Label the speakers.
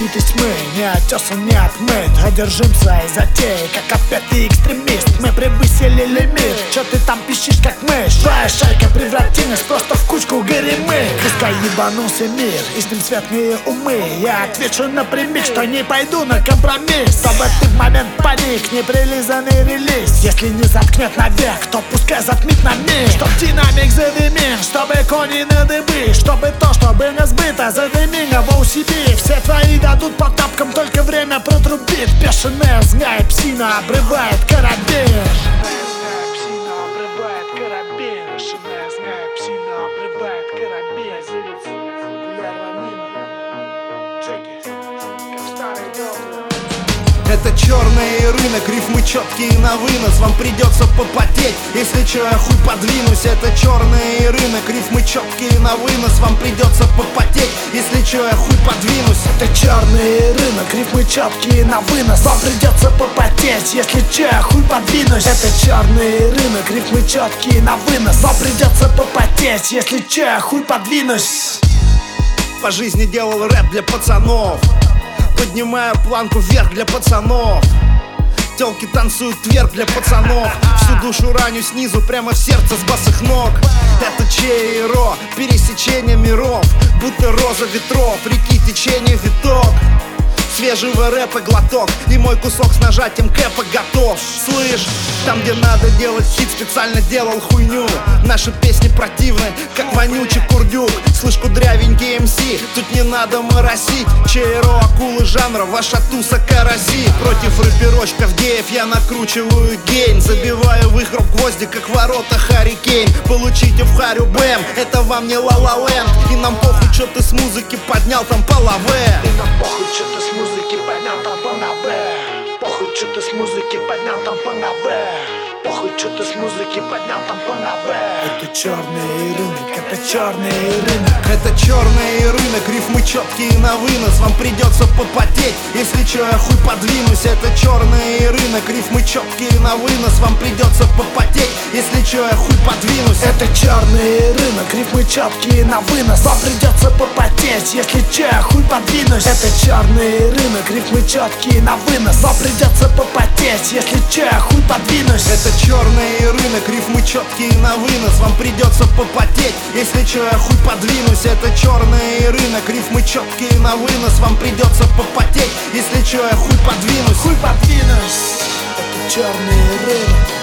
Speaker 1: путь из тьмы, не отесан, не отмыт. Одержим своей затеей, как опятый экстремист. Мы превысили лимит, чё ты там пищишь, как мышь? Твоя шайка превратилась просто в кучку горемык. Пускай ебанулся мир, и с ним светлые умы. Я отвечу напрямик, что не пойду на компромисс. Чтобы ты в момент паник, неприлизанный релиз. Если не заткнет навек, то пускай затмит на миг. Чтоб динамик задымил, чтобы кони на дыбы. Чтобы то, что было сбыто, задымило в OCB. Все твои дадут по тапкам, только время протрубит. Бешеная злая псина обрывает карабин.
Speaker 2: Это черный рынок, рифмы четкие на вынос. Вам придется попотеть, если чё я хуй подвинусь. Это черный рынок, рифмы четкие на вынос. Вам придется попотеть, если чё я хуй подвинусь.
Speaker 1: Это черный рынок, рифмы четкие на вынос. Вам придется попотеть, если чё я хуй подвинусь. Это черный рынок, рифмы четкие на вынос. Вам придется попотеть, если чё я хуй подвинусь.
Speaker 2: По жизни делал рэп для пацанов, поднимаю планку вверх для пацанов. Тёлки танцуют вверх для пацанов. Всю душу раню снизу, прямо в сердце с босых ног. Это Чейро, пересечение миров. Будто роза ветров, реки течение виток. Свежего рэпа глоток, и мой кусок с нажатием кэпа готов. Слышь, там где надо делать хит, специально делал хуйню. Наши песни противны, как вонючий курдюк. Слышь, кудрявенький МС, тут не надо моросить. Чейро, акулы жанра, ваша туса караси. Против рэперочков геев я накручиваю гейн. Забиваю в их рот гвозди, как ворота Харрикейн. Получите в Харю Бэм, это вам не Ла-Ла-Ленд. И нам похуй, чё ты с музыки поднял там по лаве.
Speaker 1: И нам похуй, чё ты с музыки поднял там по лаве. Похуй, чё ты с музыки поднял там по лаве. Похуй, чё ты с музыки поднял там по лаве. Это черный рынок, это черный рынок.
Speaker 2: Это черный рынок, рифмы четкие на вынос. Вам придется попотеть, если чё я хуй подвинусь. Это черный рынок, рифмы четкие на вынос. Вам придется попотеть, если чё я хуй подвинусь.
Speaker 1: Это черный рынок, рифмы четкие на вынос. Вам придется попотеть, если чё я хуй подвинусь. Это черный рынок, рифмы четкие на вынос. Вам придется попотеть, если чё я хуй подвинусь.
Speaker 2: Это черный рынок, рифмы четкие на вынос. Вам придется попотеть, если чё я хуй подвинусь. Это черный рынок, рифмы четкие на вынос. Вам придется попотеть, если чё я хуй подвинусь.
Speaker 1: Хуй подвинусь. Это черный рынок.